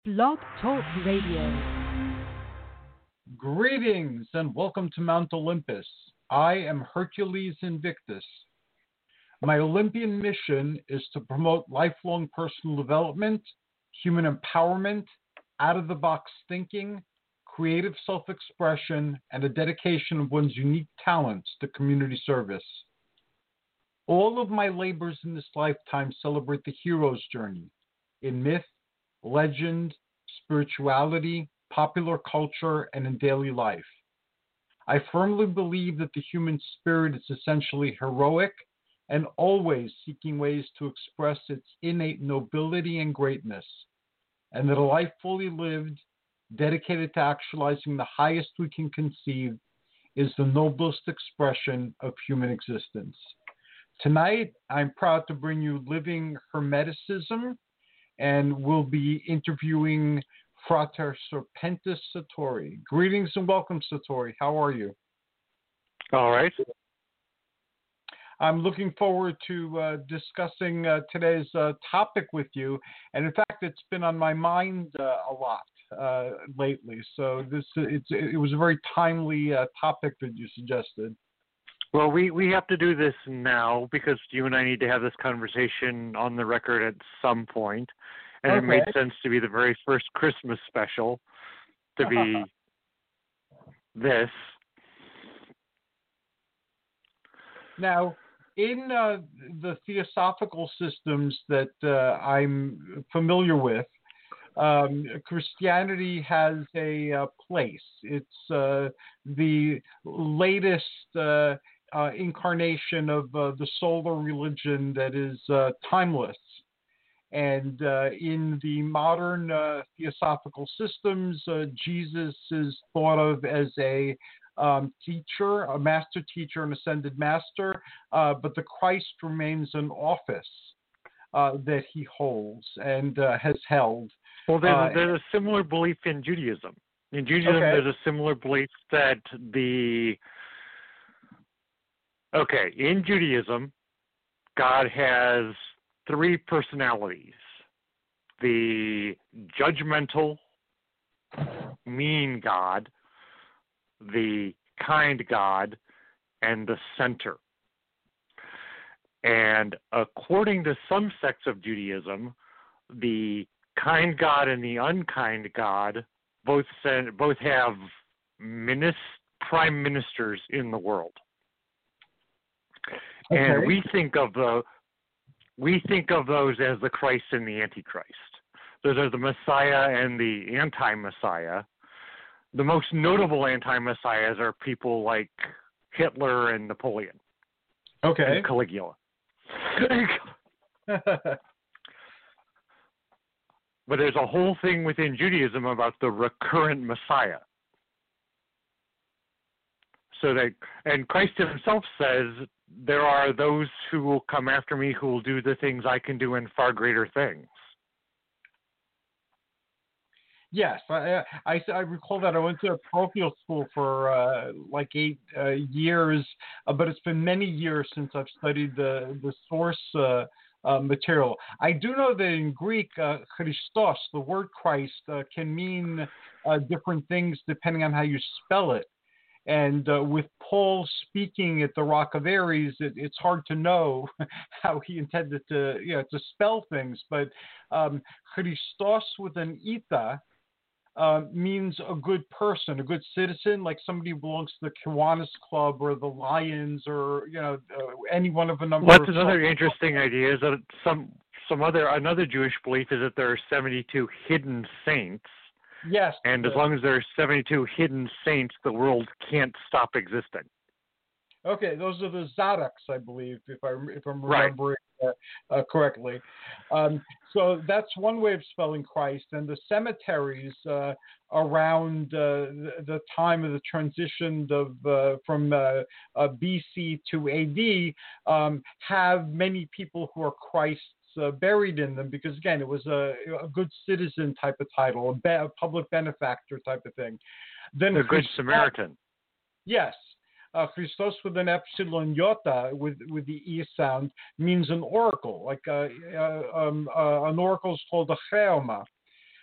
Blog Talk Radio. Greetings and welcome to Mount Olympus. I am Hercules Invictus. My Olympian mission is to promote lifelong personal development, human empowerment, out-of-the-box thinking, creative self-expression, and a dedication of one's unique talents to community service. All of my labors in this lifetime celebrate the hero's journey in myth, legend, spirituality, popular culture, and in daily life. I firmly believe that the human spirit is essentially heroic and always seeking ways to express its innate nobility and greatness, and that a life fully lived, dedicated to actualizing the highest we can conceive, is the noblest expression of human existence. Tonight, I'm proud to bring you Living Hermeticism, and we'll be interviewing Frater Serpentis Satori. Greetings and welcome, Satori. How are you? All right. I'm looking forward to discussing today's topic with you. And in fact, it's been on my mind a lot lately. So it was a very timely topic that you suggested. Well, we have to do this now because you and I need to have this conversation on the record at some point. And It made sense to be the very first Christmas special to be this. Now, in the theosophical systems that I'm familiar with, Christianity has a place. It's the latest incarnation of the solar religion that is timeless. And in the modern theosophical systems, Jesus is thought of as a teacher, a master teacher, an ascended master, but the Christ remains an office that he holds and has held. Well, there's a similar belief in Judaism. In Judaism, there's a similar belief that in Judaism, God has three personalities: the judgmental, mean God, the kind God, and the center. And according to some sects of Judaism, the kind God and the unkind God both have prime ministers in the world. Okay. And we think of those as the Christ and the Antichrist. Those are the Messiah and the anti-Messiah. The most notable anti-Messiahs are people like Hitler and Napoleon. Okay. And Caligula. But there's a whole thing within Judaism about the recurrent Messiah. And Christ himself says, there are those who will come after me who will do the things I can do and far greater things. Yes, I recall that I went to a parochial school for like 8 years, but it's been many years since I've studied the source material. I do know that in Greek, Christos, the word Christ, can mean different things depending on how you spell it. And with Paul speaking at the Rock of Ares, it's hard to know how he intended to spell things. But Christos with an eta means a good person, a good citizen, like somebody who belongs to the Kiwanis Club or the Lions or any one of a number. What's another interesting idea is that another Jewish belief is that there are 72 hidden saints. Yes. And as long as there are 72 hidden saints, the world can't stop existing. Okay, those are the Zadoks, I believe, if I'm remembering correctly. So that's one way of spelling Christ. And the cemeteries around the time of the transition from BC to AD have many people who are Christ's buried in them because, again, it was a good citizen type of title, a public benefactor type of thing. Then a good Samaritan. Yes. Christos with an epsilon iota with the e sound means an oracle. Like an oracle is called a cheoma.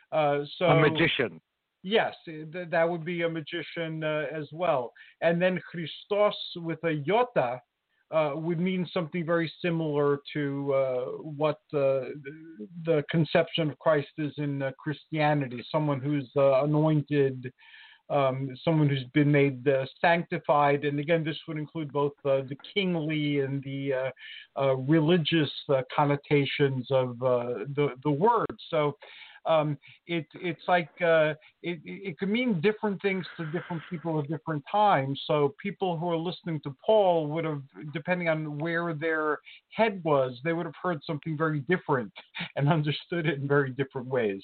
So a magician. Yes, that would be a magician as well. And then Christos with a iota would mean something very similar to what the conception of Christ is in Christianity, someone who's anointed, someone who's been made sanctified. And again, this would include both the kingly and the religious connotations of the word. So it's like it could mean different things to different people at different times. So people who are listening to Paul would have, depending on where their head was, they would have heard something very different and understood it in very different ways.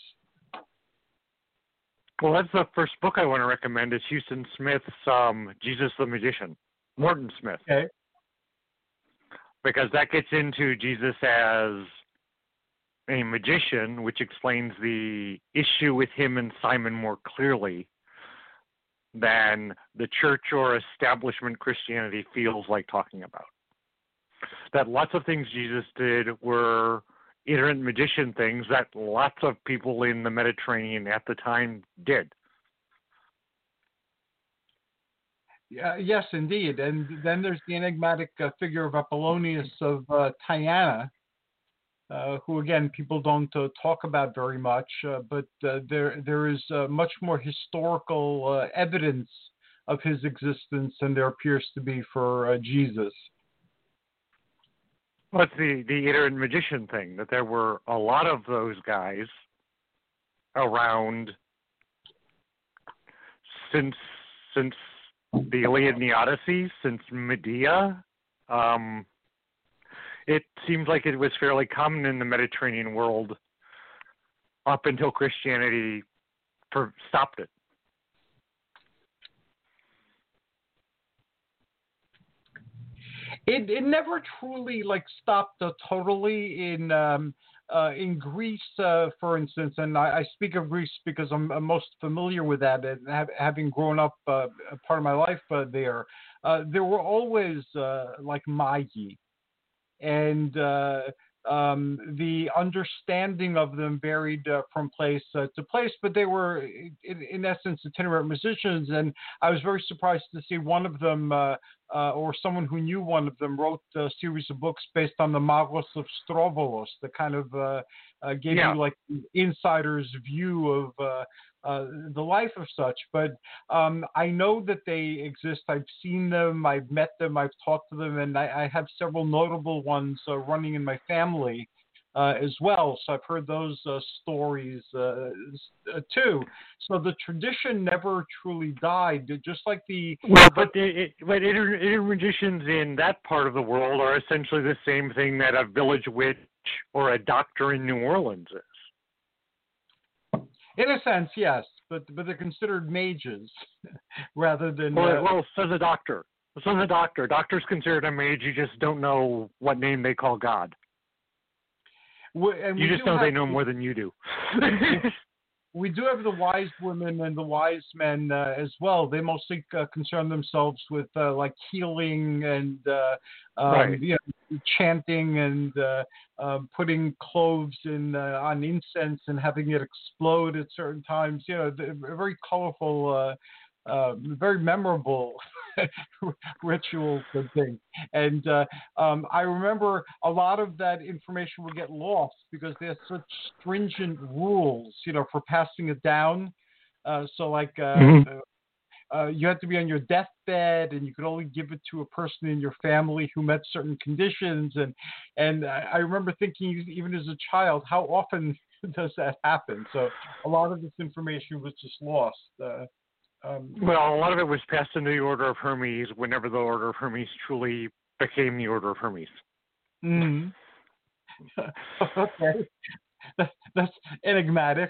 Well, that's the first book I want to recommend is Huston Smith's Jesus the Magician, Morton Smith. Okay. Because that gets into Jesus as a magician, which explains the issue with him and Simon more clearly than the church or establishment Christianity feels like talking about. That lots of things Jesus did were itinerant magician things that lots of people in the Mediterranean at the time did. Yes, indeed. And then there's the enigmatic figure of Apollonius of Tyana, who, again, people don't talk about very much, but there is much more historical evidence of his existence than there appears to be for Jesus. What's the itinerant magician thing? That there were a lot of those guys around since the Iliad and the Odyssey, since Medea. It seems like it was fairly common in the Mediterranean world up until Christianity stopped it. It never truly stopped totally in Greece, for instance, and I speak of Greece because I'm most familiar with that, and having grown up a part of my life there. There were always magi, and the understanding of them varied from place to place, but they were, in essence, itinerant musicians. And I was very surprised to see one of them, or someone who knew one of them, wrote a series of books based on the Magos of Strovolos, that kind of gave you an insider's view of the life of such. But I know that they exist. I've seen them, I've met them, I've talked to them, and I have several notable ones running in my family as well. So I've heard those stories too. So the tradition never truly died, just like the... Well, but itinerant magicians in that part of the world are essentially the same thing that a village witch or a doctor in New Orleans is. In a sense, yes, but they're considered mages rather than... Well, so the doctor. So the doctor. Doctor's considered a mage. You just don't know what name they call God. You just know they know more than you do. We do have the wise women and the wise men as well. They mostly concern themselves with healing and chanting and putting cloves on incense and having it explode at certain times. Very colorful, very memorable rituals and things. And I remember a lot of that information would get lost because there's such stringent rules, for passing it down. You had to be on your deathbed, and you could only give it to a person in your family who met certain conditions. And I remember thinking, even as a child, how often does that happen? So a lot of this information was just lost. Well, a lot of it was passed into the Order of Hermes whenever the Order of Hermes truly became the Order of Hermes. Mm-hmm. Okay. That's enigmatic.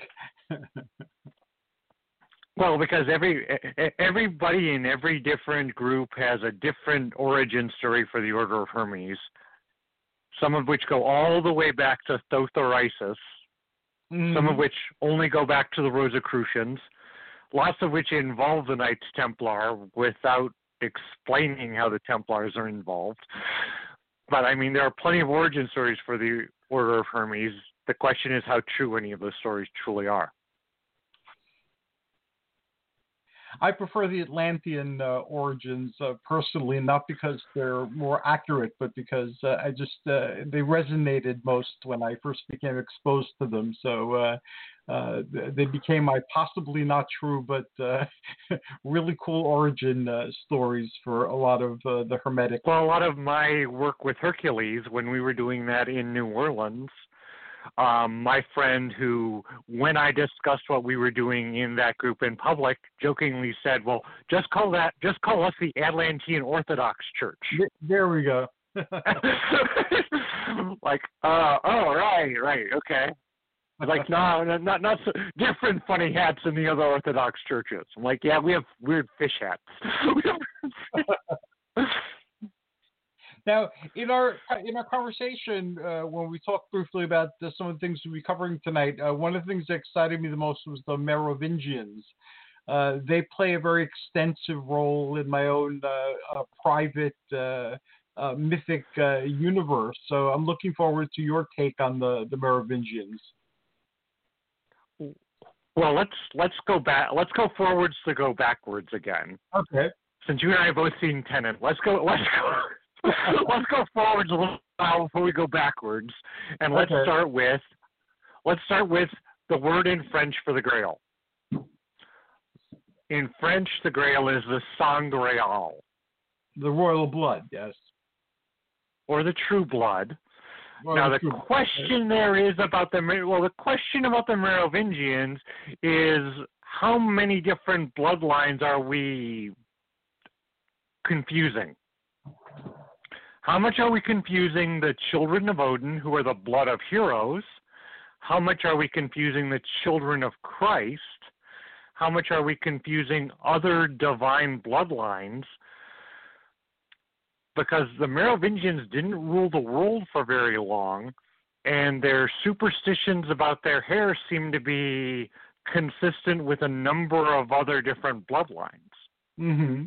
Well, because everybody in every different group has a different origin story for the Order of Hermes, some of which go all the way back to Thothorisis, some of which only go back to the Rosicrucians, lots of which involve the Knights Templar without explaining how the Templars are involved. But, I mean, there are plenty of origin stories for the Order of Hermes. The question is how true any of those stories truly are. I prefer the Atlantean origins personally, not because they're more accurate, but because I just they resonated most when I first became exposed to them. So they became my possibly not true, but really cool origin stories for a lot of the Hermetic. Well, a lot of my work with Hercules, when we were doing that in New Orleans, my friend who, when I discussed what we were doing in that group in public, jokingly said, "Well, just call us the Atlantean Orthodox Church." There we go. Like, oh, right, okay. Like, no, not so different funny hats than the other Orthodox churches. I'm like, yeah, we have weird fish hats. Now, in our conversation, when we talked briefly about some of the things we'll be covering tonight, one of the things that excited me the most was the Merovingians. They play a very extensive role in my own private mythic universe. So I'm looking forward to your take on the Merovingians. Well, let's go back. Let's go forwards to go backwards again. Okay. Since you and I have both seen Tenet, let's go forwards a little while before we go backwards, and let's start with the word in French for the Grail. In French, the Grail is the sang real, the royal blood, yes, or the true blood. Now the question there is about the question about the Merovingians is how many different bloodlines are we confusing? How much are we confusing the children of Odin, who are the blood of heroes? How much are we confusing the children of Christ? How much are we confusing other divine bloodlines? Because the Merovingians didn't rule the world for very long, and their superstitions about their hair seem to be consistent with a number of other different bloodlines. Mm-hmm.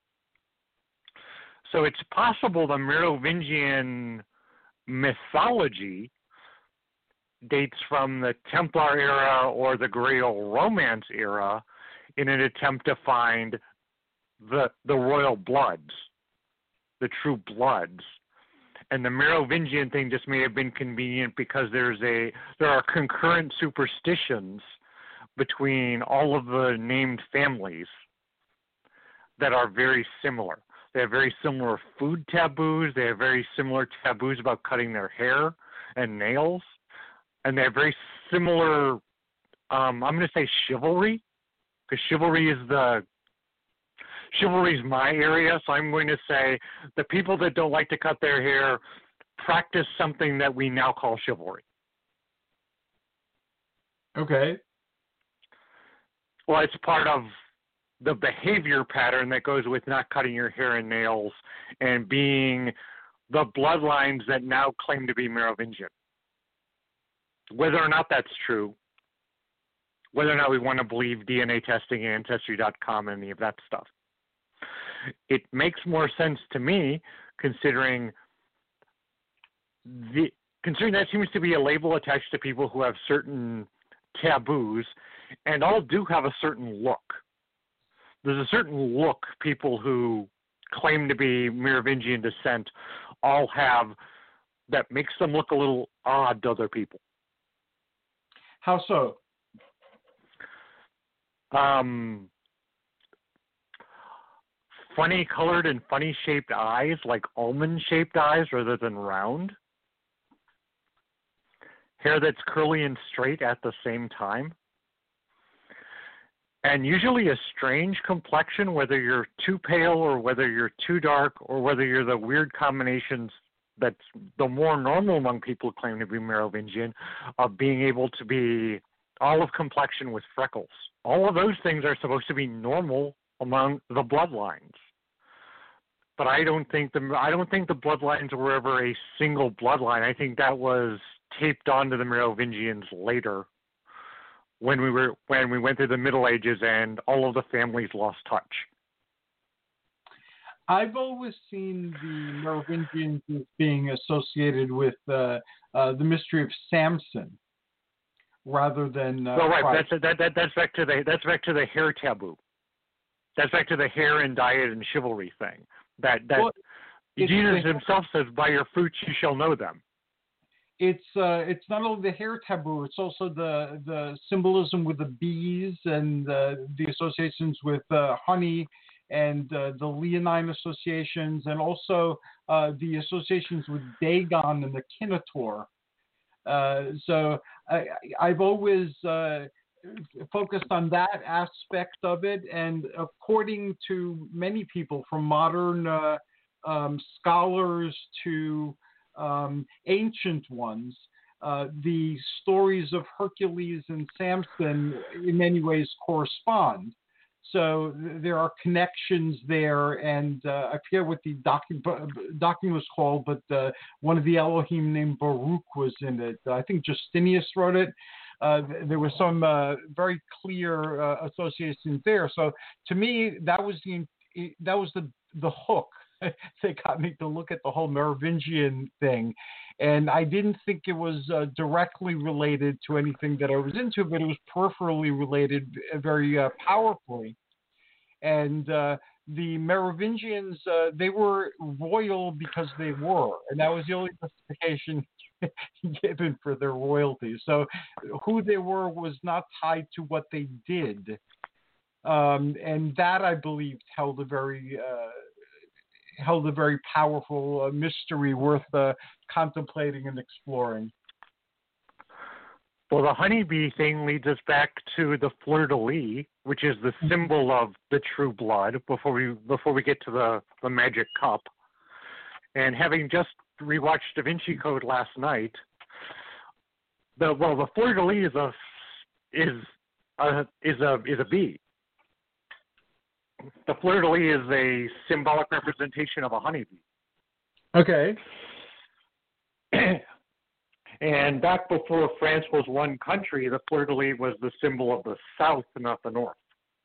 So it's possible the Merovingian mythology dates from the Templar era or the Grail Romance era in an attempt to find the royal bloods, the true bloods. And the Merovingian thing just may have been convenient because there are concurrent superstitions between all of the named families that are very similar. They have very similar food taboos. They have very similar taboos about cutting their hair and nails. And they have very similar, I'm going to say chivalry, because chivalry is my area. So I'm going to say the people that don't like to cut their hair practice something that we now call chivalry. Okay. Well, it's part of the behavior pattern that goes with not cutting your hair and nails and being the bloodlines that now claim to be Merovingian. Whether or not that's true, whether or not we want to believe DNA testing, Ancestry.com, any of that stuff, it makes more sense to me considering that seems to be a label attached to people who have certain taboos and all do have a certain look. There's a certain look people who claim to be Merovingian descent all have that makes them look a little odd to other people. How so? Funny colored and funny shaped eyes, like almond shaped eyes rather than round. Hair that's curly and straight at the same time. And usually a strange complexion, whether you're too pale or whether you're too dark or whether you're the weird combinations that's the more normal among people who claim to be Merovingian, of being able to be olive complexion with freckles. All of those things are supposed to be normal among the bloodlines. But I don't think the bloodlines were ever a single bloodline. I think that was taped onto the Merovingians later, when we went through the Middle Ages and all of the families lost touch. I've always seen the Merovingians as being associated with the mystery of Samson, rather than. Well, right. That's back to the hair taboo. That's back to the hair and diet and chivalry thing. That Well, Jesus himself says, "By your fruits you shall know them." It's not only the hair taboo; it's also the symbolism with the bees and the associations with honey and the Leonine associations, and also the associations with Dagon and the Kinator. So I've always focused on that aspect of it, and according to many people, from modern scholars to ancient ones, the stories of Hercules and Samson in many ways correspond. So there are connections there, and I forget what the document was called, but one of the Elohim named Baruch was in it. I think Justinius wrote it. There was some very clear associations there. So to me, that was the hook that got me to look at the whole Merovingian thing. And I didn't think it was directly related to anything that I was into, but it was peripherally related very powerfully. And the Merovingians, they were royal because they were, and that was the only justification given for their royalty. So who they were was not tied to what they did. And that, I believe, held a very powerful mystery worth contemplating and exploring. Well, the honeybee thing leads us back to the fleur-de-lis, which is the symbol of the true blood. Before we get to the magic cup, and having just rewatched Da Vinci Code last night, the fleur-de-lis is a bee. The fleur-de-lis is a symbolic representation of a honeybee. Okay. And back before France was one country, the fleur-de-lis was the symbol of the South, not the North.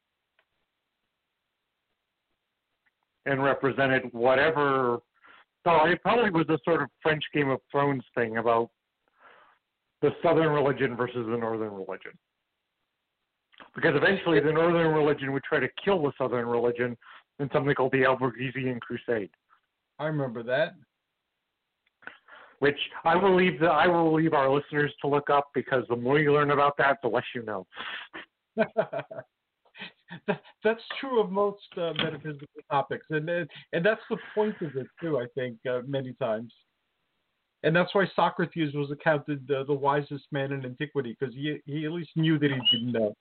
And represented whatever... So it probably was a sort of French Game of Thrones thing about the Southern religion versus the Northern religion. Because eventually the Northern religion would try to kill the Southern religion in something called the Albigensian Crusade. I remember that. Which I will leave our listeners to look up, because the more you learn about that, the less you know. That's true of most metaphysical topics, and that's the point of it too. I think many times, and that's why Socrates was accounted the wisest man in antiquity, because he at least knew that he didn't know.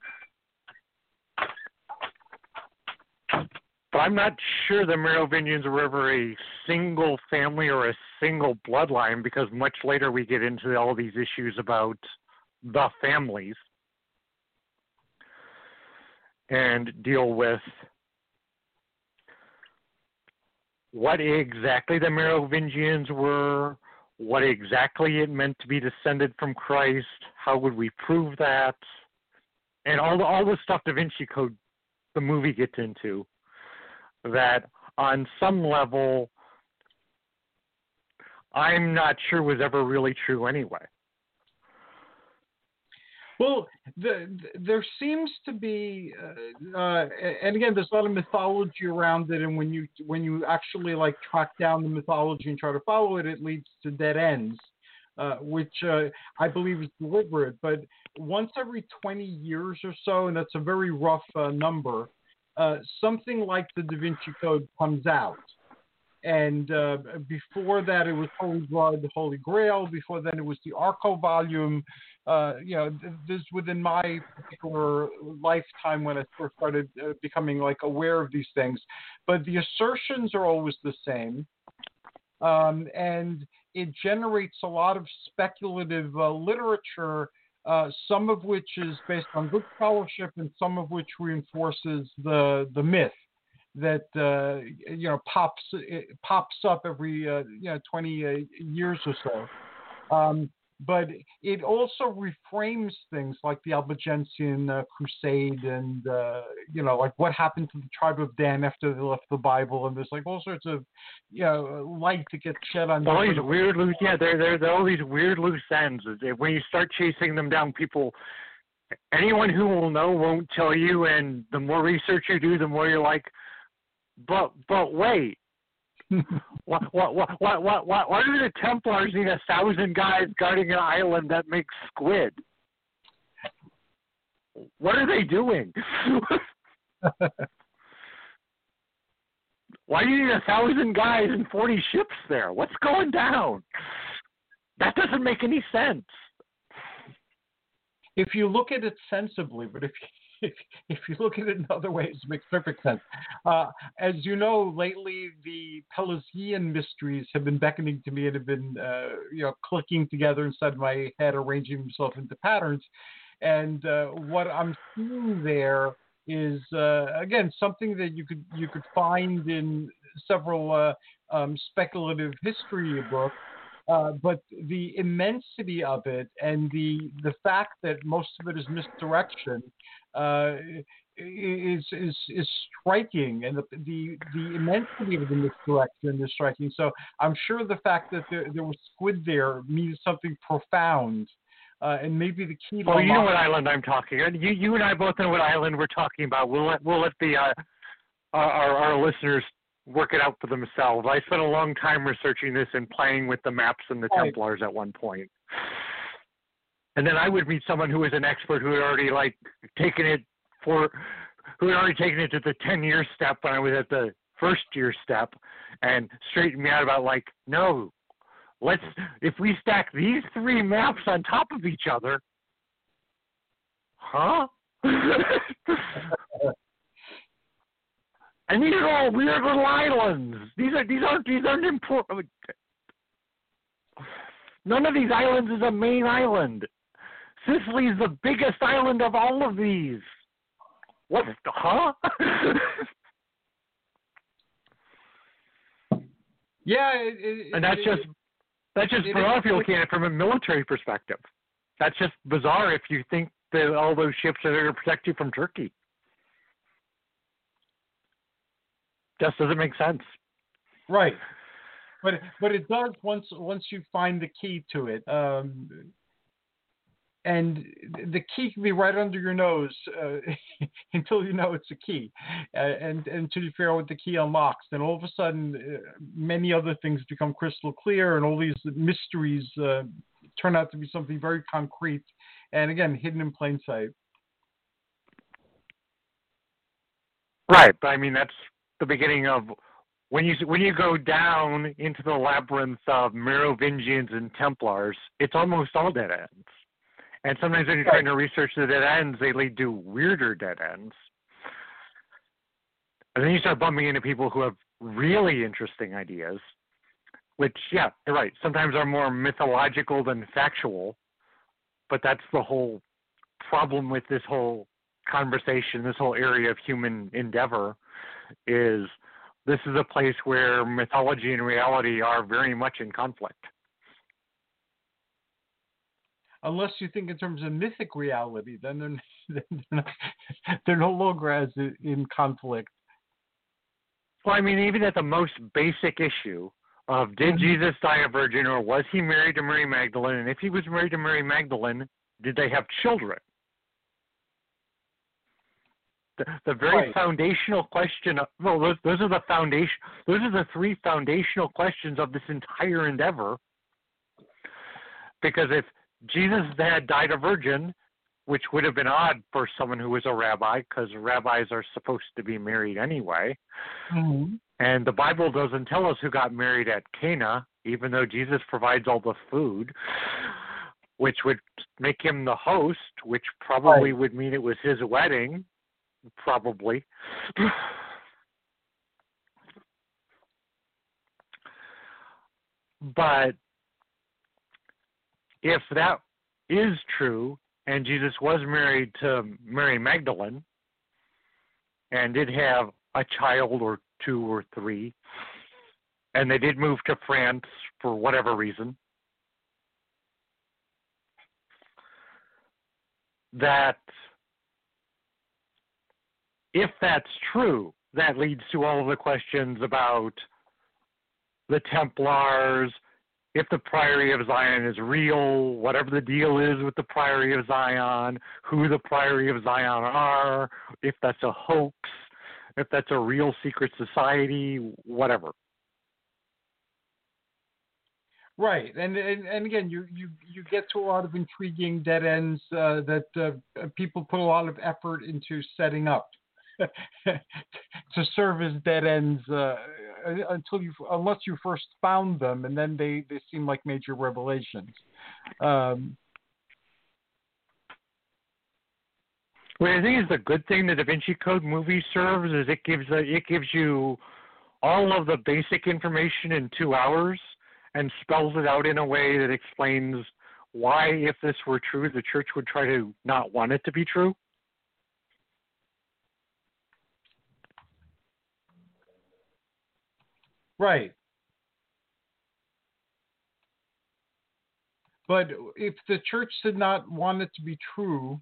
But I'm not sure the Merovingians were ever a single family or a single bloodline, because much later we get into all these issues about the families and deal with what exactly the Merovingians were, what exactly it meant to be descended from Christ, how would we prove that, and all the stuff Da Vinci Code, the movie, gets into, that on some level I'm not sure was ever really true anyway. Well, there seems to be, and again, there's a lot of mythology around it, and when you actually track down the mythology and try to follow it, it leads to dead ends, which I believe is deliberate. But once every 20 years or so, and that's a very rough number, something like the Da Vinci Code comes out. And before that, it was Holy Blood, the Holy Grail. Before then, it was the Arco volume. This within my particular lifetime when I first started becoming aware of these things. But the assertions are always the same. And it generates a lot of speculative literature, some of which is based on good scholarship and some of which reinforces the myth that pops up every 20 years or so. But it also reframes things like the Albigensian Crusade and what happened to the tribe of Dan after they left the Bible, and there's all sorts of light that gets shed on all these weird loose there's all these weird loose ends. When you start chasing them down, people anyone who will know won't tell you, and the more research you do, the more you're like, but wait. What why do the Templars need 1,000 guys guarding an island that makes squid? What are they doing? Why do you need 1,000 guys and 40 ships there? What's going down? That doesn't make any sense. If you look at it sensibly, but if you look at it in other ways, it makes perfect sense. As you know, lately the Pelasgian mysteries have been beckoning to me and have been, clicking together inside my head, arranging themselves into patterns. And what I'm seeing there is, again, something that you could find in several speculative history books. But the immensity of it and the fact that most of it is misdirection is striking, and the immensity of the misdirection is striking. So I'm sure the fact that there was squid there means something profound, and maybe the key. Well, you know what island I'm talking about. You and I both know what island we're talking about. We'll let the our listeners work it out for themselves. I spent a long time researching this and playing with the maps and the Templars at one point. And then I would meet someone who was an expert who had already taken it to the 10-year step when I was at the first year step, and straightened me out about no, if we stack these 3 maps on top of each other, huh? And these are all weird little islands. These aren't important. None of these islands is a main island. Sicily is the biggest island of all of these. What? Huh? Yeah, and that's just bizarre if you're looking at it from a military perspective. That's just bizarre if you think that all those ships are there to protect you from Turkey. Just doesn't make sense. Right. But it does once you find the key to it. And the key can be right under your nose until you know it's a key. And until you figure out what the key unlocks. Then all of a sudden, many other things become crystal clear, and all these mysteries turn out to be something very concrete and, again, hidden in plain sight. Right. But, I mean, that's the beginning of when you go down into the labyrinth of Merovingians and Templars, it's almost all dead ends. And sometimes when you're trying to research the dead ends, they lead to weirder dead ends. And then you start bumping into people who have really interesting ideas, which, yeah, you're right, sometimes are more mythological than factual. But that's the whole problem with this whole conversation, this whole area of human endeavor, is this is a place where mythology and reality are very much in conflict. Unless you think in terms of mythic reality, then they're no longer as in conflict. Well, I mean, even at the most basic issue of did Jesus die a virgin, or was he married to Mary Magdalene? And if he was married to Mary Magdalene, did they have children? The very foundational question. Those are the foundation. Those are the 3 foundational questions of this entire endeavor. Because if Jesus had died a virgin, which would have been odd for someone who was a rabbi, because rabbis are supposed to be married anyway. Mm-hmm. And the Bible doesn't tell us who got married at Cana, even though Jesus provides all the food, which would make him the host, which probably would mean it was his wedding. Probably. But if that is true, and Jesus was married to Mary Magdalene, and did have a child or 2 or 3, and they did move to France for whatever reason, that if that's true, that leads to all of the questions about the Templars if the Priory of Zion is real, whatever the deal is with the Priory of Zion, who the Priory of Zion are, if that's a hoax, if that's a real secret society, whatever. Right, and again, you get to a lot of intriguing dead ends that people put a lot of effort into setting up to serve as dead ends unless you first found them, and then they seem like major revelations. Well, I think it's the good thing the Da Vinci Code movie serves is it gives you all of the basic information in 2 hours and spells it out in a way that explains why, if this were true, the church would try to not want it to be true. Right. But if the church did not want it to be true,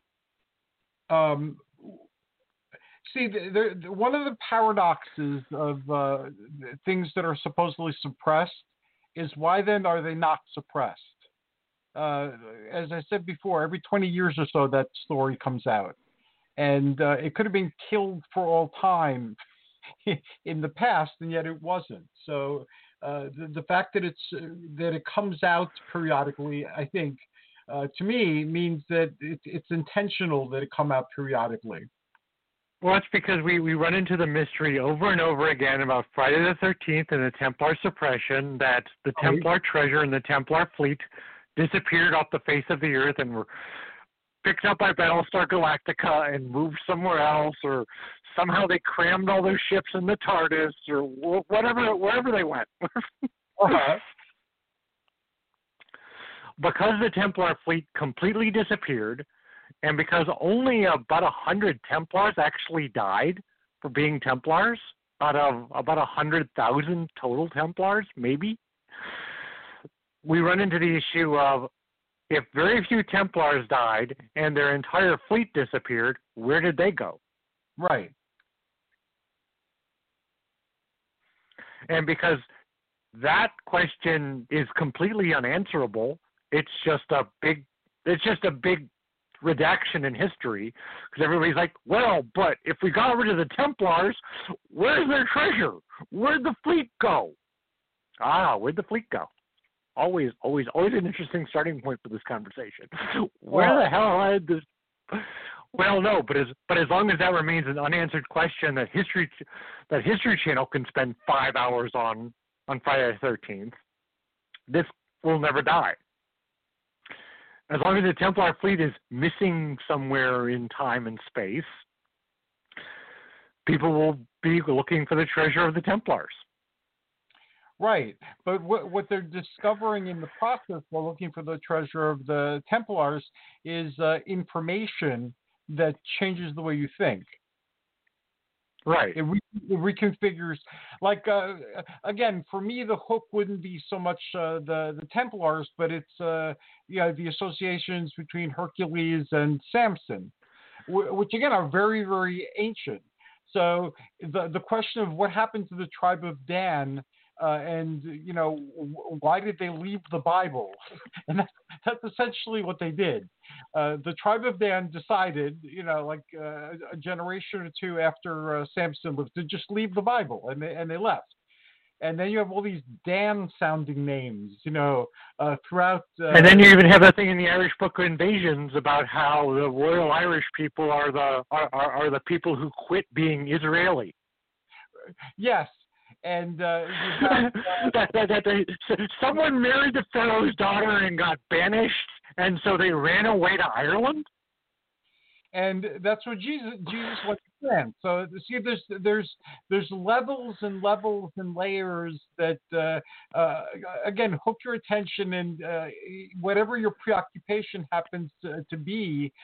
see, one of the paradoxes of things that are supposedly suppressed is why then are they not suppressed? As I said before, every 20 years or so that story comes out. And it could have been killed for all time in the past, and yet it wasn't. So the fact that it comes out periodically, I think, to me, means that it's intentional that it come out periodically. Well, it's because we run into the mystery over and over again about Friday the 13th and the Templar suppression, that the Templar treasure and the Templar fleet disappeared off the face of the earth and were picked up by Battlestar Galactica and moved somewhere else, or somehow they crammed all their ships in the TARDIS, or wherever they went. Uh-huh. Because the Templar fleet completely disappeared, and because only about 100 Templars actually died for being Templars, out of about 100,000 total Templars, maybe, we run into the issue of, if very few Templars died and their entire fleet disappeared, where did they go? Right. And because that question is completely unanswerable, it's just a big redaction in history, because everybody's like, well, but if we got rid of the Templars, where's their treasure? Where'd the fleet go? Where'd the fleet go? Always an interesting starting point for this conversation. Where the hell had this? Well, no, but as long as that remains an unanswered question that History Channel can spend 5 hours on Friday the 13th, this will never die. As long as the Templar fleet is missing somewhere in time and space, people will be looking for the treasure of the Templars. Right, but what they're discovering in the process while looking for the treasure of the Templars is information that changes the way you think. Right. It reconfigures. Like, again, for me, the hook wouldn't be so much the Templars, but it's the associations between Hercules and Samson, which again are very, very ancient. So the question of what happened to the tribe of Dan. And why did they leave the Bible? And that's essentially what they did. The tribe of Dan decided, a generation or two after Samson lived, to just leave the Bible, and they left. And then you have all these Dan-sounding names, throughout. And then you even have that thing in the Irish Book of Invasions about how the Royal Irish people are the people who quit being Israeli. Yes. And someone married the Pharaoh's daughter and got banished, and so they ran away to Ireland. And that's what Jesus was saying. So see, there's levels and levels and layers that again hook your attention, and whatever your preoccupation happens to be,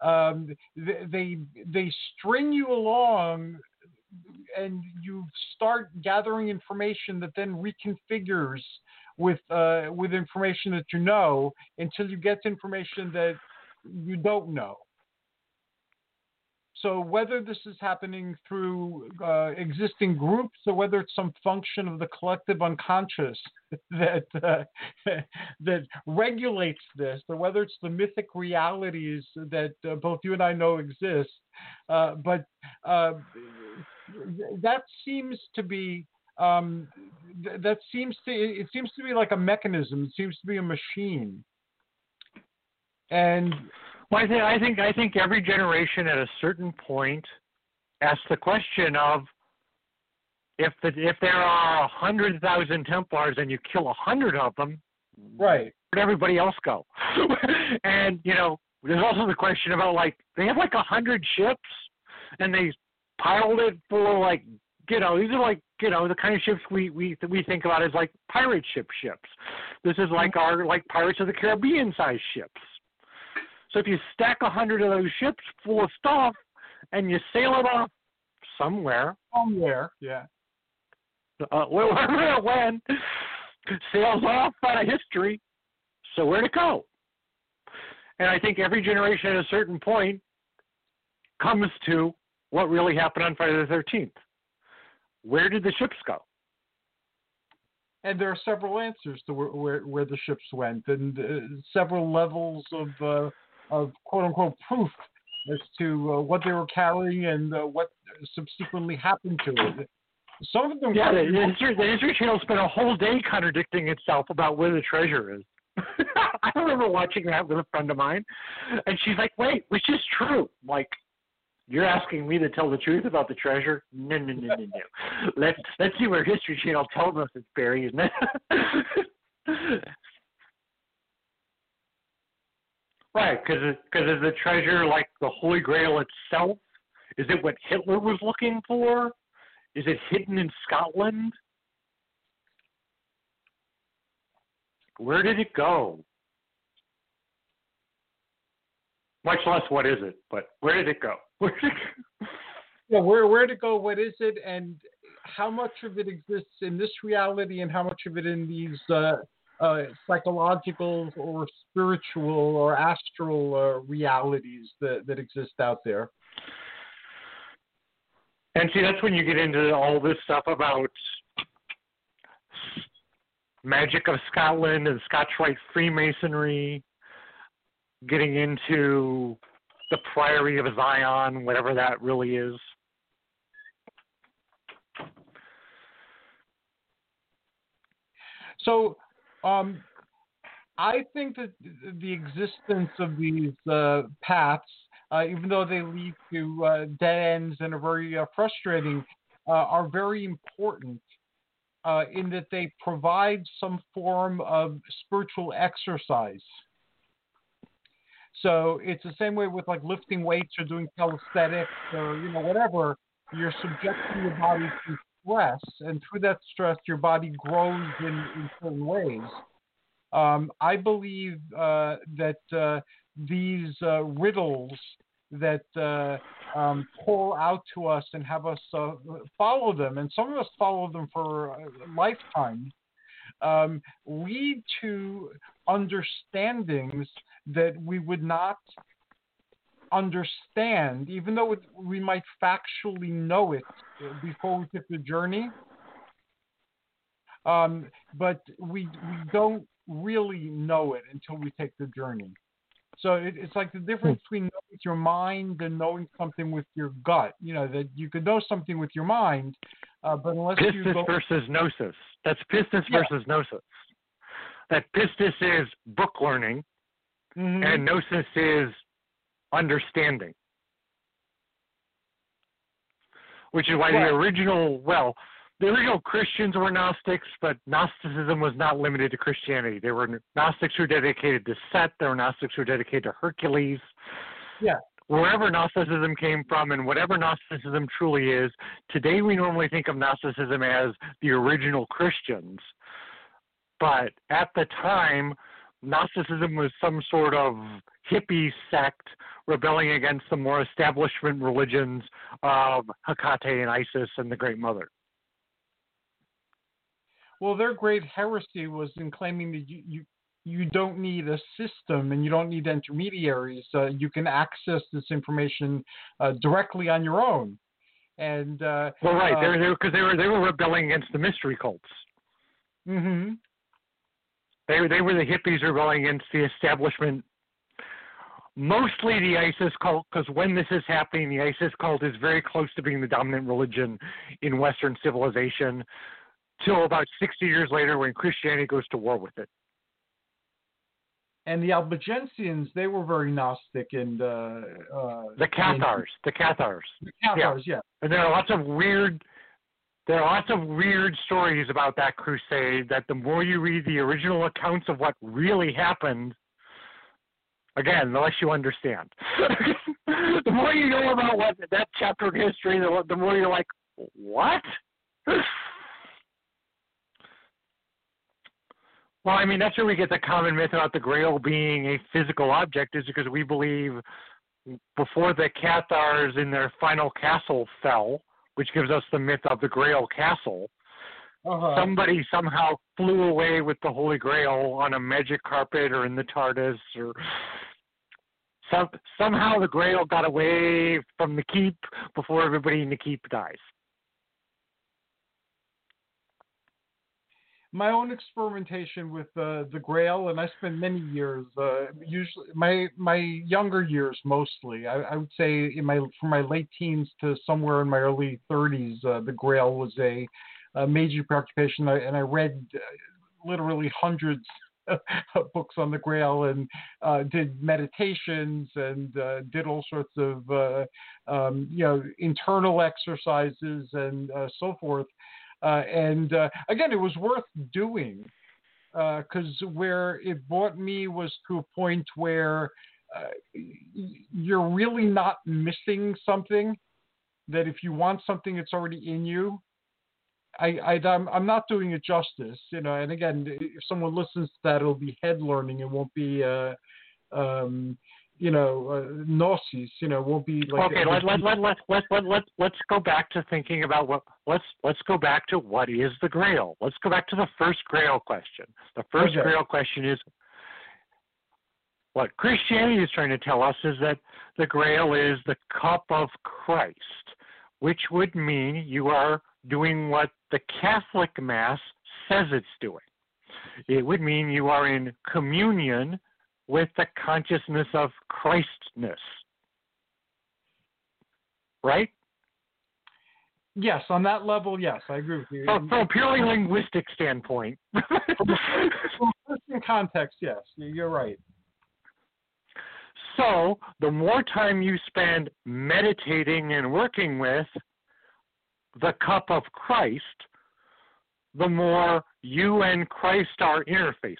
they string you along. And you start gathering information that then reconfigures with information that you know, until you get to information that you don't know. So whether this is happening through existing groups or whether it's some function of the collective unconscious that that regulates this, or whether it's the mythic realities that both you and I know exist, but that seems to be it seems to be like a mechanism. It seems to be a machine, and. Well, I think every generation at a certain point asks the question of if there are 100,000 Templars and you kill 100 of them, right? Where'd everybody else go? And there's also the question about they have 100 ships, and they piled it for these are the kind of ships we think about as pirate ships. This is our Pirates of the Caribbean size ships. So if you stack 100 of those ships full of stuff and you sail it off somewhere, yeah, wherever it went, sails off out of history. So where'd it go? And I think every generation at a certain point comes to what really happened on Friday the 13th. Where did the ships go? And there are several answers to where the ships went, and several levels of quote unquote proof as to what they were carrying and what subsequently happened to it. Some of them. Yeah, the History Channel spent a whole day contradicting itself about where the treasure is. I remember watching that with a friend of mine, and she's like, "Wait, which is true?" You're asking me to tell the truth about the treasure? No. Let's see where History Channel tells us it's buried, isn't it? Right, because is the treasure the Holy Grail itself? Is it what Hitler was looking for? Is it hidden in Scotland? Where did it go? Much less what is it, but where did it go? Yeah, where to go? What is it? And how much of it exists in this reality, and how much of it in these psychological or spiritual or astral realities that exist out there? And see, that's when you get into all this stuff about magic of Scotland and Scotch Rite Freemasonry, getting into the Priory of Zion, whatever that really is. So I think that the existence of these paths, even though they lead to dead ends and are very frustrating, are very important in that they provide some form of spiritual exercise. So it's the same way with lifting weights or doing calisthenics or whatever. You're subjecting your body to stress, and through that stress, your body grows in certain ways. I believe that these riddles that pour out to us and have us follow them, and some of us follow them for a lifetime, lead to understandings that we would not understand, even though we might factually know it before we took the journey. But we don't really know it until we take the journey. So it's like the difference between knowing with your mind and knowing something with your gut. That you could know something with your mind, but unless pistis you go... versus gnosis. That's pistis versus gnosis. That pistis is book learning, and gnosis is understanding. Which is why the original Christians were Gnostics, but Gnosticism was not limited to Christianity. There were Gnostics who were dedicated to Set. There were Gnostics who were dedicated to Hercules. Yeah. Wherever Gnosticism came from and whatever Gnosticism truly is, today we normally think of Gnosticism as the original Christians. But at the time, Gnosticism was some sort of hippie sect rebelling against the more establishment religions of Hecate and Isis and the Great Mother. Well, their great heresy was in claiming that you don't need a system and you don't need intermediaries. You can access this information directly on your own. And well, right, because they were rebelling against the mystery cults. Mm-hmm. They were the hippies rebelling against the establishment. Mostly the ISIS cult, because when this is happening, the ISIS cult is very close to being the dominant religion in Western civilization, till about 60 years later when Christianity goes to war with it. And the Albigensians, they were very Gnostic and the Cathars. The Cathars, yeah. And there are lots of weird stories about that crusade that the more you read the original accounts of what really happened, again, the less you understand. The more you know about what that chapter of history, the more you're like, what? Well, I mean, that's where we get the common myth about the Grail being a physical object, is because we believe before the Cathars in their final castle fell, which gives us the myth of the Grail castle, somebody somehow flew away with the Holy Grail on a magic carpet or in the TARDIS, or somehow the Grail got away from the keep before everybody in the keep dies. My own experimentation with the Grail, and I spent many years, usually my younger years mostly. I would say from my late teens to somewhere in my early 30s, the Grail was a major preoccupation, and I read literally hundreds of books on the Grail, and did meditations and did all sorts of internal exercises and so forth. And again, it was worth doing because where it brought me was to a point where you're really not missing something, that if you want something, it's already in you. I'm not doing it justice, and again, if someone listens to that, it'll be head learning. It won't be, gnosis, won't be like. Okay, let's go back to thinking about let's go back to what is the Grail. Let's go back to the first Grail question. The first Grail question is, what Christianity is trying to tell us is that the Grail is the cup of Christ, which would mean you are doing what the Catholic Mass says it's doing. It would mean you are in communion with the consciousness of Christness. Right? Yes, on that level, yes, I agree with you. From a purely linguistic standpoint. From Christian context, yes, you're right. So, the more time you spend meditating and working with the cup of Christ, the more you and Christ are interfacing.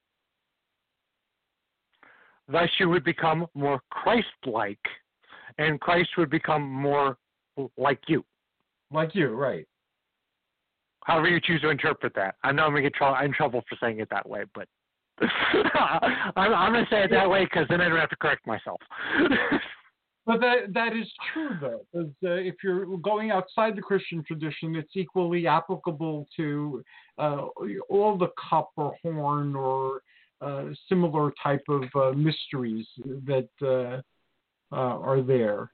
Thus, you would become more Christ-like, and Christ would become more like you. Like you, right. However you choose to interpret that. I know I'm going to get in trouble for saying it that way, but I'm going to say it that way because then I don't have to correct myself. But that is true, though, because if you're going outside the Christian tradition, it's equally applicable to all the cup or horn or similar type of mysteries that are there.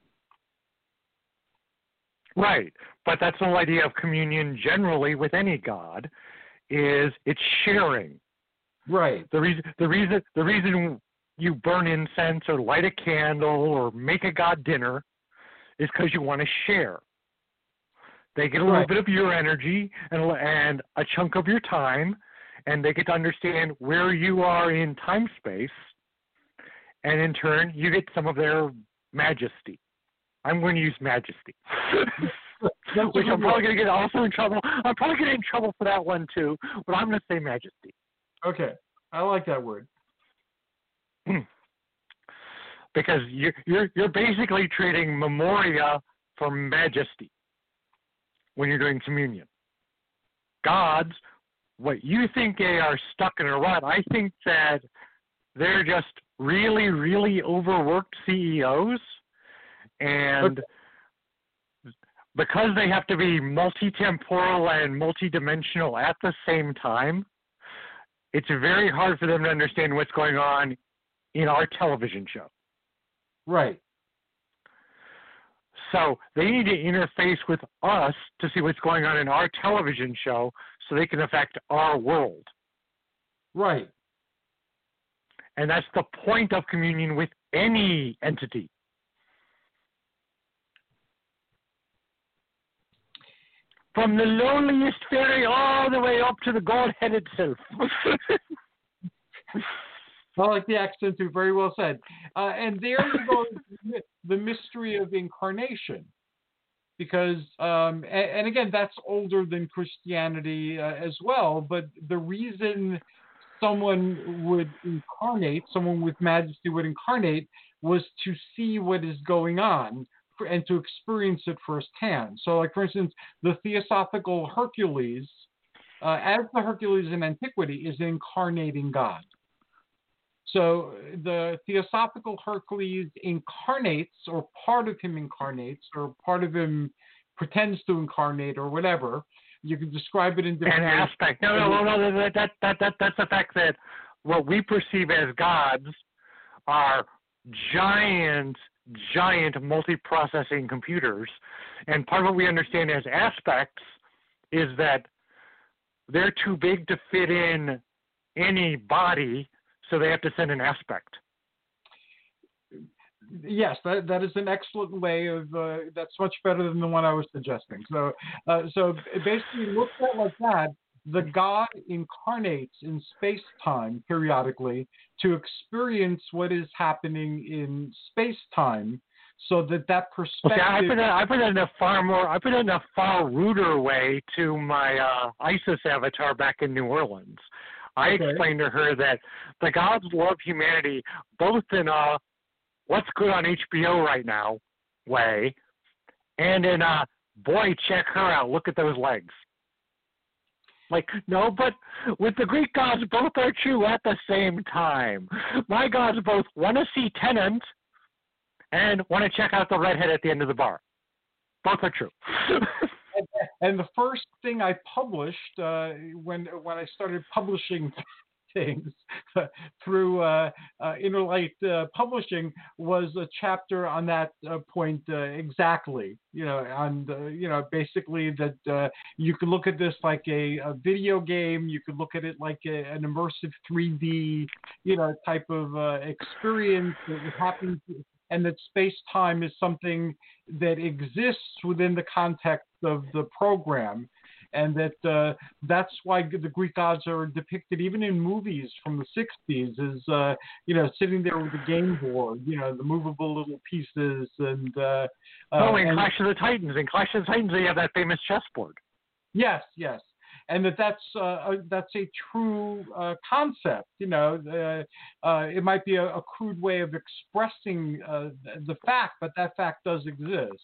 Right, but that's the whole idea of communion generally with any God, is it's sharing. Right. The reason you burn incense or light a candle or make a God dinner is because you want to share. They get a little bit of your energy and a chunk of your time, and they get to understand where you are in time-space, and in turn, you get some of their majesty. I'm going to use majesty, which I'm probably going to get also in trouble. I'm probably going to get in trouble for that one too, but I'm going to say majesty. Okay, I like that word. Because you're basically trading memoria for majesty when you're doing communion. Gods, what you think they are stuck in a rut, I think that they're just really, really overworked CEOs, and because they have to be multi-temporal and multi-dimensional at the same time, it's very hard for them to understand what's going on in our television show. Right. So they need to interface with us to see what's going on in our television show so they can affect our world. Right. And that's the point of communion with any entity. From the lowliest fairy all the way up to the Godhead itself. I like the accent too. Very well said. And there you go, the mystery of incarnation. Because, and again, that's older than Christianity as well. But the reason someone would incarnate, someone with majesty would incarnate, was to see what is going on and to experience it firsthand. So, like, for instance, the Theosophical Hercules, as the Hercules in antiquity, is incarnating God. So the Theosophical Hercules incarnates, or part of him incarnates, or part of him pretends to incarnate, or whatever. You can describe it in different ways. An aspect. No. That's the fact that what we perceive as gods are giant multi-processing computers, and part of what we understand as aspects is that they're too big to fit in any body. So they have to send an aspect. Yes, that is an excellent way of. That's much better than the one I was suggesting. So basically, looked at like that, the God incarnates in space-time periodically to experience what is happening in space-time, so that perspective. Okay, I put it in a far ruder way to my ISIS avatar back in New Orleans. I explained to her that the gods love humanity both in a what's good on HBO right now way and in a boy, check her out, look at those legs. Like, no, but with the Greek gods, both are true at the same time. My gods both want to see Tennant and want to check out the redhead at the end of the bar. Both are true. And the first thing I published when I started publishing things through Innerlight Publishing was a chapter on that point exactly. Basically that you could look at this like a video game. You could look at it like an immersive 3D, type of experience that happens. And that space-time is something that exists within the context of the program, and that's why the Greek gods are depicted even in movies from the 60s as sitting there with the game board, the movable little pieces, and Clash of the Titans. In Clash of the Titans, they have that famous chessboard. Yes. And that's a true concept. It might be a crude way of expressing the fact, but that fact does exist.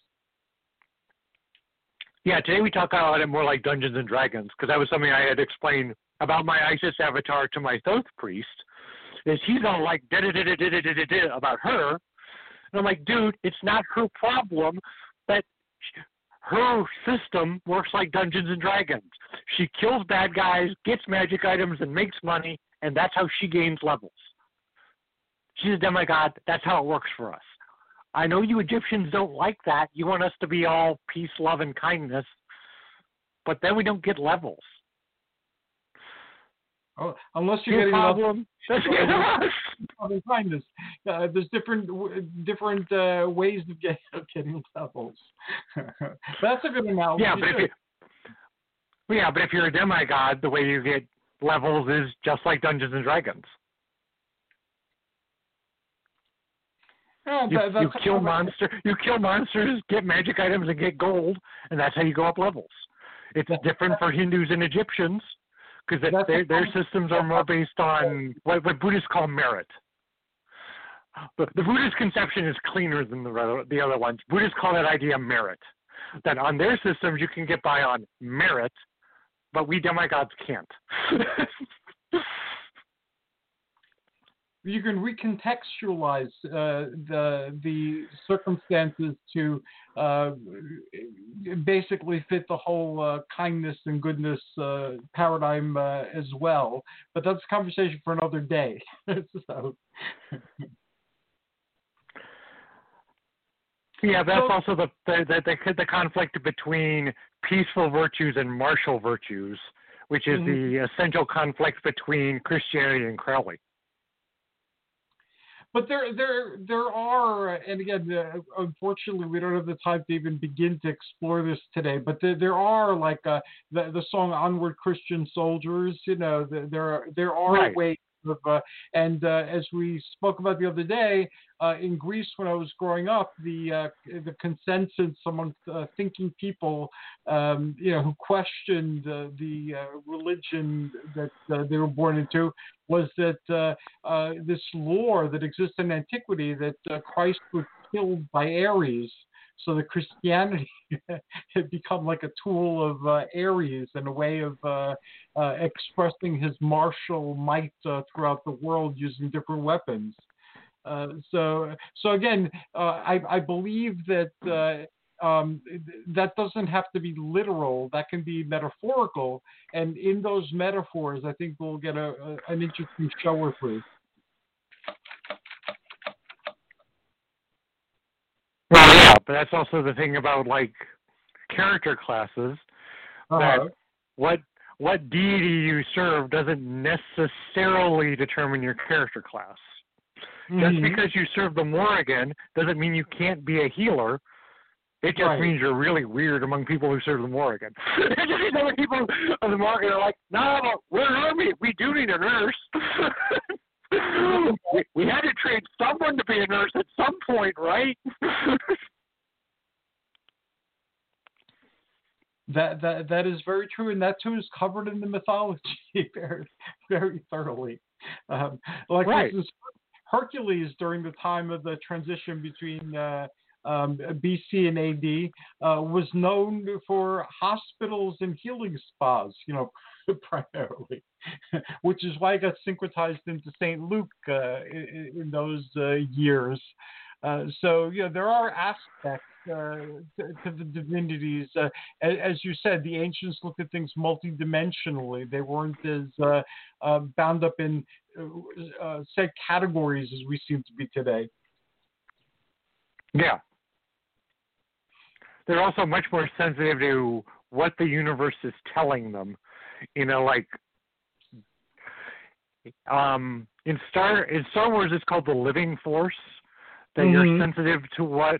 Yeah, today we talk about it more like Dungeons and Dragons, because that was something I had explained about my ISIS avatar to my Thoth priest. Is he's all like about her, and I'm like, dude, it's not her problem that. Her system works like Dungeons and Dragons. She kills bad guys, gets magic items, and makes money, and that's how she gains levels. She's a demigod. That's how it works for us. I know you Egyptians don't like that. You want us to be all peace, love, and kindness, but then we don't get levels. Oh, unless you're getting problem. Kindness. There's different ways of getting levels. That's a good analogy. But if you're a demigod, the way you get levels is just like Dungeons and Dragons. Yeah, you kill monsters, get magic items, and get gold, and that's how you go up levels. It's different for Hindus and Egyptians. Because their systems are more based on what Buddhists call merit. But the Buddhist conception is cleaner than the other ones. Buddhists call that idea merit. That on their systems you can get by on merit, but we demigods can't. You can recontextualize the circumstances to basically fit the whole kindness and goodness paradigm as well. But that's a conversation for another day. So. Yeah, that's also the conflict between peaceful virtues and martial virtues, which is the essential conflict between Christianity and Crowley. But there are, and again, unfortunately, we don't have the time to even begin to explore this today. But there are like the song "Onward, Christian Soldiers." You know, there are right. ways of, and as we spoke about the other day, in Greece when I was growing up, the consensus amongst thinking people, who questioned the religion that they were born into, was that this lore that exists in antiquity that Christ was killed by Ares, so that Christianity had become like a tool of Ares and a way of expressing his martial might throughout the world using different weapons. So again, I believe that that doesn't have to be literal. That can be metaphorical. And in those metaphors, I think we'll get an interesting show or two. Well, yeah, but that's also the thing about like character classes. That what deity you serve doesn't necessarily determine your character class. Just because you serve the Morrigan doesn't mean you can't be a healer. It just means you're really weird among people who serve the Morrigan. It just means other people of the Morrigan are like, no, we're an army. We do need a nurse. we had to train someone to be a nurse at some point, right? That is very true, and that too is covered in the mythology very, very thoroughly. For instance, Hercules, during the time of the transition between BC and AD, was known for hospitals and healing spas, primarily, which is why it got syncretized into St. Luke in those years. So there are aspects to the divinities. As you said, the ancients looked at things multidimensionally. They weren't as bound up in set categories as we seem to be today. Yeah. They're also much more sensitive to what the universe is telling them. In Star Wars, it's called the living force. That you're sensitive to what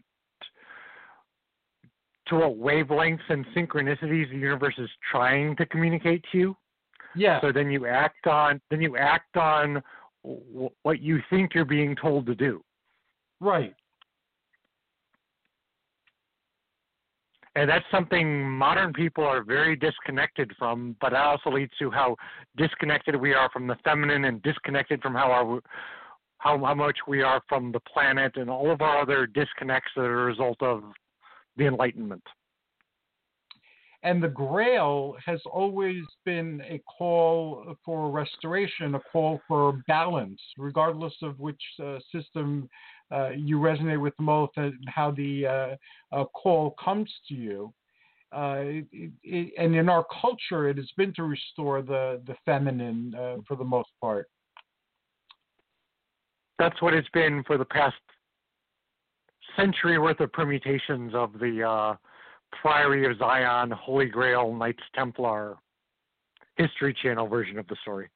wavelengths and synchronicities the universe is trying to communicate to you. Yeah. So then you act on what you think you're being told to do. Right. And that's something modern people are very disconnected from, but that also leads to how disconnected we are from the feminine and disconnected from how much we are from the planet and all of our other disconnects that are a result of the Enlightenment. And the Grail has always been a call for restoration, a call for balance, regardless of which system you resonate with most and how the call comes to you. And in our culture, it has been to restore the feminine for the most part. That's what it's been for the past century worth of permutations of the Priory of Zion, Holy Grail, Knights Templar, History Channel version of the story.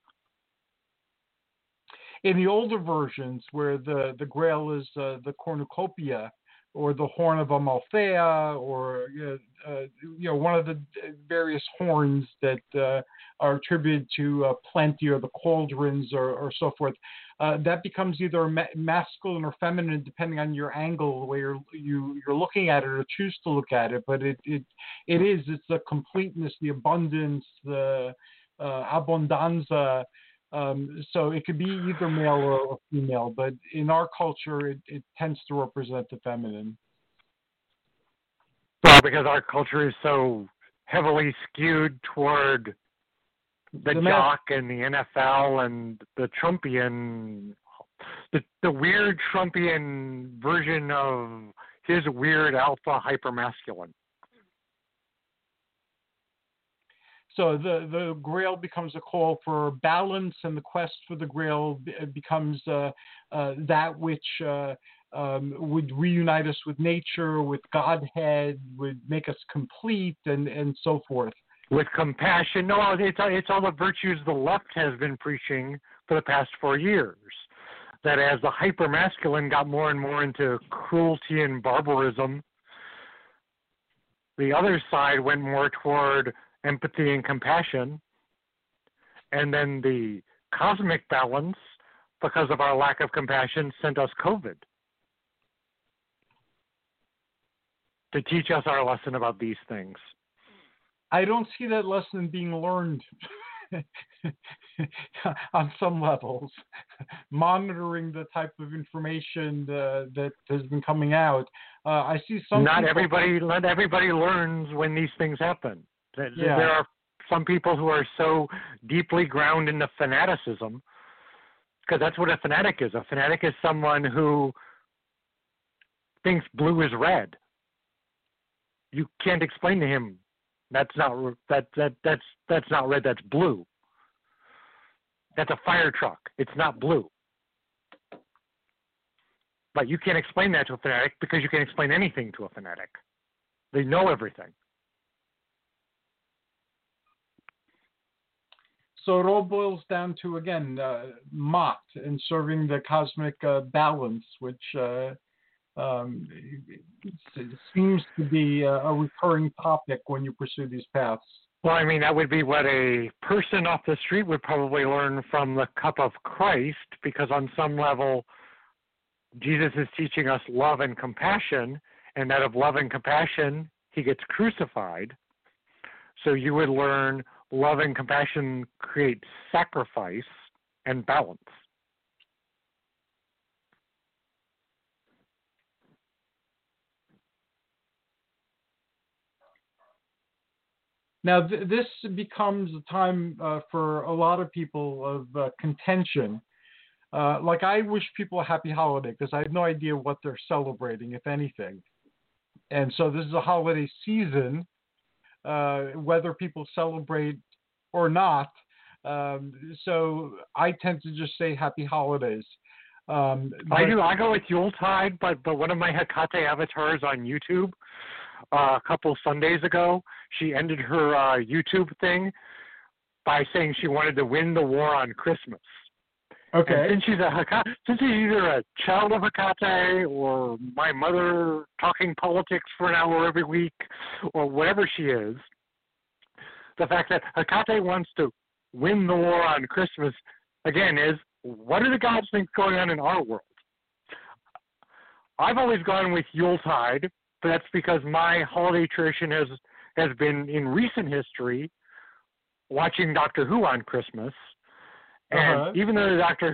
In the older versions, where the Grail is the cornucopia, or the horn of Amalthea, or one of the various horns that are attributed to plenty, or the cauldrons, or so forth, that becomes either masculine or feminine depending on your angle, the way you're looking at it or choose to look at it. But it's the completeness, the abundance, the abbondanza. So it could be either male or female, but in our culture, it tends to represent the feminine. Well, because our culture is so heavily skewed toward the jock and the NFL and the Trumpian, the weird Trumpian version of his weird alpha hypermasculine. So the Grail becomes a call for balance, and the quest for the Grail becomes that which would reunite us with nature, with Godhead, would make us complete, and so forth. With compassion. No, it's all the virtues the left has been preaching for the past 4 years. That as the hypermasculine got more and more into cruelty and barbarism, the other side went more toward empathy and compassion. And then the cosmic balance, because of our lack of compassion, sent us COVID to teach us our lesson about these things. I don't see that lesson being learned on some levels. Monitoring the type of information that has been coming out, I see some. Not everybody learns when these things happen. Yeah. There are some people who are so deeply grounded into fanaticism, because that's what a fanatic is. A fanatic is someone who thinks blue is red. You can't explain to him that's not red, that's blue. That's a fire truck. It's not blue. But you can't explain that to a fanatic because you can't explain anything to a fanatic. They know everything. So it all boils down to, again, Mott and serving the cosmic balance, which seems to be a recurring topic when you pursue these paths. Well, I mean, that would be what a person off the street would probably learn from the cup of Christ, because on some level, Jesus is teaching us love and compassion, and out of love and compassion, he gets crucified. So you would learn love and compassion create sacrifice and balance. Now, this becomes a time for a lot of people of contention. Like, I wish people a happy holiday because I have no idea what they're celebrating, if anything. And so this is a holiday season, whether people celebrate or not. So I tend to just say happy holidays. I do. I go with Yuletide, but one of my Hecate avatars on YouTube a couple Sundays ago, she ended her YouTube thing by saying she wanted to win the war on Christmas. Okay. And since she's either a child of Hecate or my mother talking politics for an hour every week or whatever she is, the fact that Hecate wants to win the war on Christmas, again, is what do the gods think going on in our world? I've always gone with Yuletide, but that's because my holiday tradition has been, in recent history, watching Doctor Who on Christmas. And even though the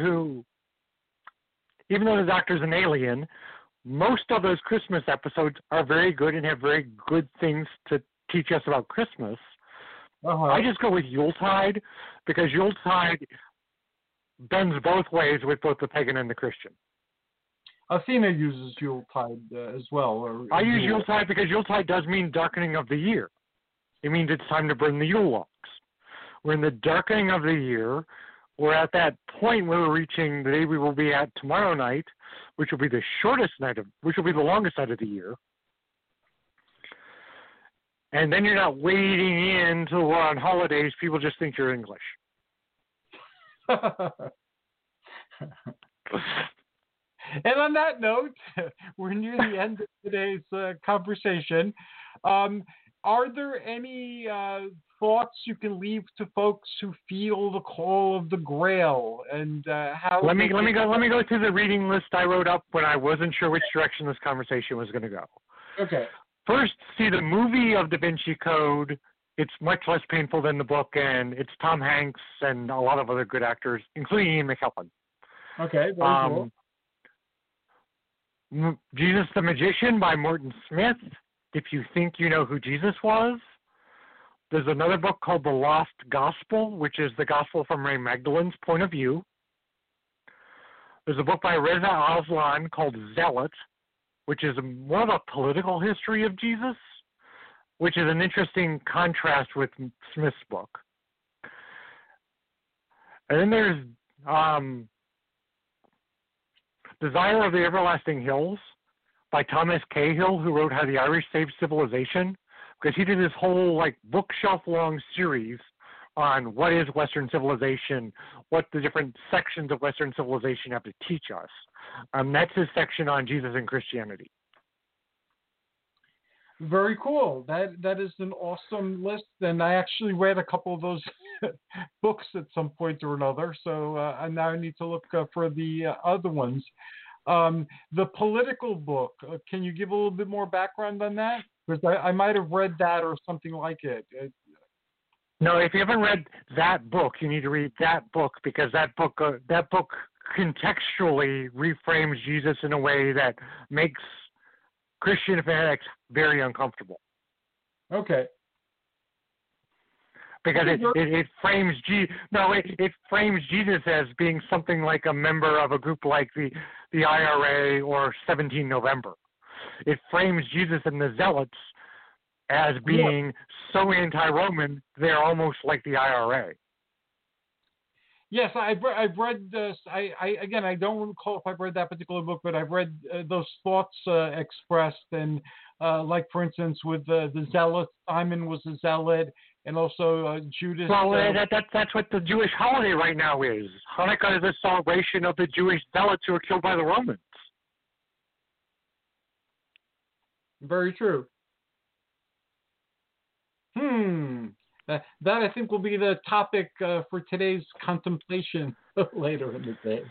Doctor's an alien, most of those Christmas episodes are very good and have very good things to teach us about Christmas. I just go with Yuletide because Yuletide bends both ways with both the pagan and the Christian. Athena uses Yuletide as well. I use Yuletide because Yuletide does mean darkening of the year. It means it's time to burn the Yule logs. We're in the darkening of the year. We're at that point where we're reaching the day we will be at tomorrow night, which will be the which will be the longest night of the year. And then you're not wading into the war on holidays. People just think you're English. And on that note, we're near the end of today's conversation. Are there any thoughts you can leave to folks who feel the call of the Grail and how? Let me go through the reading list I wrote up when I wasn't sure which direction this conversation was going to go. Okay. First, see the movie of Da Vinci Code. It's much less painful than the book, and it's Tom Hanks and a lot of other good actors, including Ian McKellen. Okay, very cool. Jesus the Magician by Morton Smith. If you think you know who Jesus was. There's another book called The Lost Gospel, which is the gospel from Mary Magdalene's point of view. There's a book by Reza Aslan called Zealot, which is more of a political history of Jesus. which is an interesting contrast with Smith's book. And then there's Desire of the Everlasting Hills by Thomas Cahill, who wrote How the Irish Saved Civilization, because he did this whole bookshelf-long series on what is Western civilization, what the different sections of Western civilization have to teach us. That's his section on Jesus and Christianity. Very cool. That is an awesome list, and I actually read a couple of those books at some point or another. So now I need to look for the other ones. The political book. Can you give a little bit more background on that? Because I might have read that or something like it. No, if you haven't read that book, you need to read that book, because that book contextually reframes Jesus in a way that makes Christian fanatics very uncomfortable. Okay. Because it frames it frames Jesus as being something like a member of a group like the IRA or 17 November. It frames Jesus and the Zealots as being so anti-Roman they're almost like the IRA. Yes, I've read this. I don't recall if I've read that particular book, but I've read those thoughts expressed, and like for instance with the Zealots, Simon was a Zealot, and also Judas. Well, that's what the Jewish holiday right now is. Hanukkah is a celebration of the Jewish Zealots who were killed by the Romans. Very true. That I think will be the topic for today's contemplation later in the day.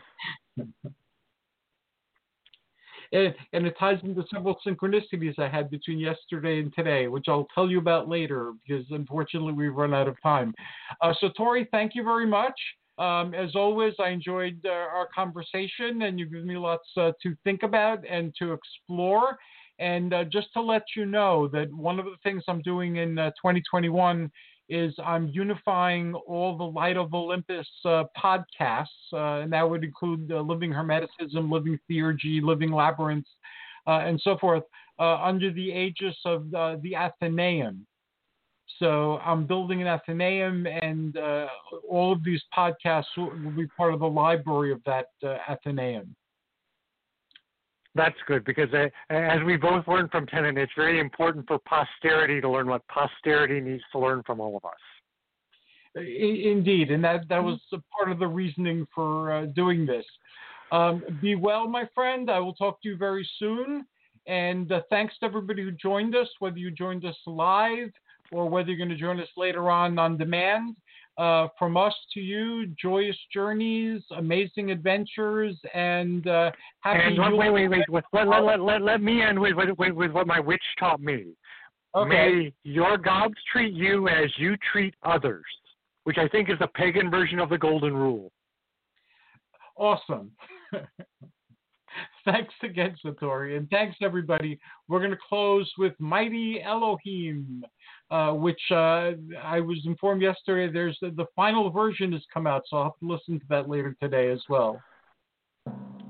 And it ties into several synchronicities I had between yesterday and today, which I'll tell you about later because unfortunately we've run out of time. So Tori, thank you very much. As always, I enjoyed our conversation, and you've given me lots to think about and to explore. And just to let you know that one of the things I'm doing in 2021 is I'm unifying all the Light of Olympus podcasts, and that would include Living Hermeticism, Living Theurgy, Living Labyrinth, and so forth, under the aegis of the Athenaeum. So I'm building an Athenaeum, and all of these podcasts will be part of the library of that Athenaeum. That's good, because as we both learned from Tennant, it's very important for posterity to learn what posterity needs to learn from all of us. Indeed, and that was a part of the reasoning for doing this. Be well, my friend. I will talk to you very soon. And thanks to everybody who joined us, whether you joined us live or whether you're going to join us later on demand. From us to you, joyous journeys, amazing adventures, and happy. And wait. Let me end with what my witch taught me. Okay. May your gods treat you as you treat others, which I think is the pagan version of the golden rule. Awesome. Thanks again, Satori, and thanks everybody. We're going to close with Mighty Elohim, which I was informed yesterday. There's the final version has come out, so I'll have to listen to that later today as well.